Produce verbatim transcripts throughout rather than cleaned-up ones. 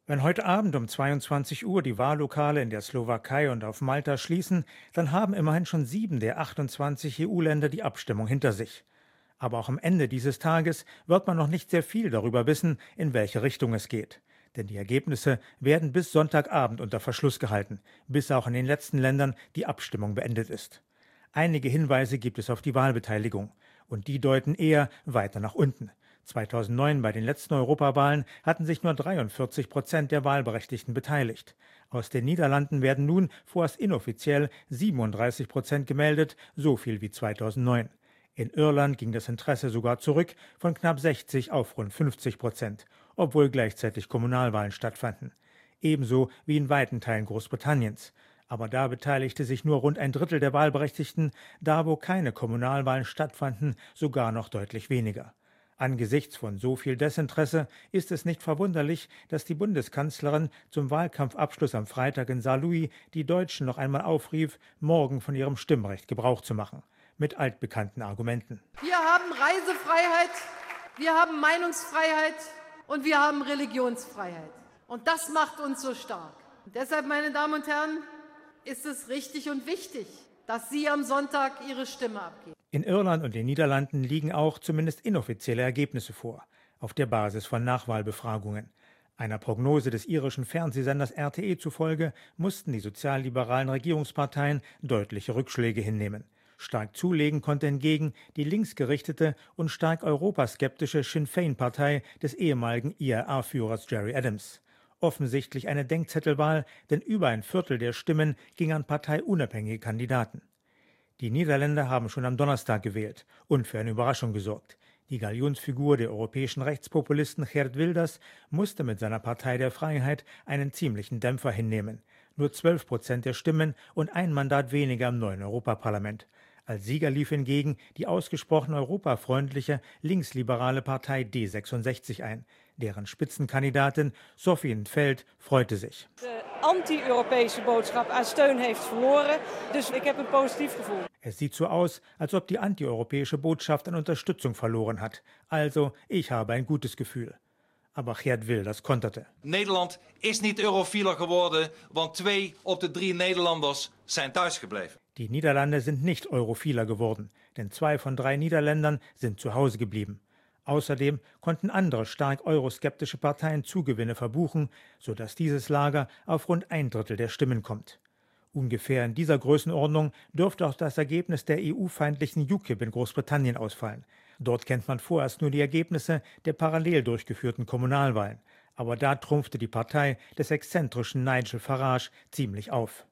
Wenn heute Abend um zweiundzwanzig Uhr die Wahllokale in der Slowakei und auf Malta schließen, dann haben immerhin schon sieben der achtundzwanzig E U-Länder die Abstimmung hinter sich. Aber auch am Ende dieses Tages wird man noch nicht sehr viel darüber wissen, in welche Richtung es geht. Denn die Ergebnisse werden bis Sonntagabend unter Verschluss gehalten, bis auch in den letzten Ländern die Abstimmung beendet ist. Einige Hinweise gibt es auf die Wahlbeteiligung. Und die deuten eher weiter nach unten. zweitausendneun bei den letzten Europawahlen hatten sich nur dreiundvierzig Prozent der Wahlberechtigten beteiligt. Aus den Niederlanden werden nun vorerst inoffiziell siebenunddreißig Prozent gemeldet, so viel wie zweitausendneun. In Irland ging das Interesse sogar zurück von knapp sechzig auf rund fünfzig Prozent, obwohl gleichzeitig Kommunalwahlen stattfanden. Ebenso wie in weiten Teilen Großbritanniens. Aber da beteiligte sich nur rund ein Drittel der Wahlberechtigten, da wo keine Kommunalwahlen stattfanden, sogar noch deutlich weniger. Angesichts von so viel Desinteresse ist es nicht verwunderlich, dass die Bundeskanzlerin zum Wahlkampfabschluss am Freitag in Saarlouis die Deutschen noch einmal aufrief, morgen von ihrem Stimmrecht Gebrauch zu machen. Mit altbekannten Argumenten. Wir haben Reisefreiheit, wir haben Meinungsfreiheit und wir haben Religionsfreiheit. Und das macht uns so stark. Und deshalb, meine Damen und Herren, ist es richtig und wichtig, dass Sie am Sonntag Ihre Stimme abgeben. In Irland und den Niederlanden liegen auch zumindest inoffizielle Ergebnisse vor, auf der Basis von Nachwahlbefragungen. Einer Prognose des irischen Fernsehsenders R T E zufolge mussten die sozialliberalen Regierungsparteien deutliche Rückschläge hinnehmen. Stark zulegen konnte hingegen die linksgerichtete und stark europaskeptische Sinn Féin-Partei des ehemaligen I R A-Führers Gerry Adams. Offensichtlich eine Denkzettelwahl, denn über ein Viertel der Stimmen ging an parteiunabhängige Kandidaten. Die Niederländer haben schon am Donnerstag gewählt und für eine Überraschung gesorgt. Die Galionsfigur der europäischen Rechtspopulisten Geert Wilders musste mit seiner Partei der Freiheit einen ziemlichen Dämpfer hinnehmen. Nur zwölf Prozent der Stimmen und ein Mandat weniger im neuen Europaparlament. Als Sieger lief hingegen die ausgesprochen europafreundliche linksliberale Partei D sechsundsechzig ein. Deren Spitzenkandidatin Sophie in 't Veld freute sich. De anti-Europese boodschap aan steun heeft verloren, dus ik heb een positief gevoel. Es sieht so aus, als ob die antieuropäische Botschaft an Unterstützung verloren hat. Also, ich habe ein gutes Gefühl. Aber Geert Wilders konterte. Nederland is niet eurofieler geworden, want twee op de drie Nederlanders zijn thuisgebleven. Die Niederlande sind nicht europhiler geworden, denn zwei von drei Niederländern sind zu Hause geblieben. Außerdem konnten andere stark euroskeptische Parteien Zugewinne verbuchen, sodass dieses Lager auf rund ein Drittel der Stimmen kommt. Ungefähr in dieser Größenordnung dürfte auch das Ergebnis der E U-feindlichen U K I P in Großbritannien ausfallen. Dort kennt man vorerst nur die Ergebnisse der parallel durchgeführten Kommunalwahlen. Aber da trumpfte die Partei des exzentrischen Nigel Farage ziemlich auf.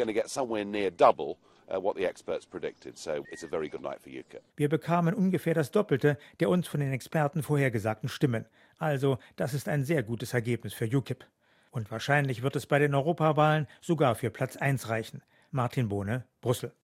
Wir bekamen ungefähr das Doppelte der uns von den Experten vorhergesagten Stimmen. Also, das ist ein sehr gutes Ergebnis für U K I P. Und wahrscheinlich wird es bei den Europawahlen sogar für Platz eins reichen. Martin Bohne, Brüssel.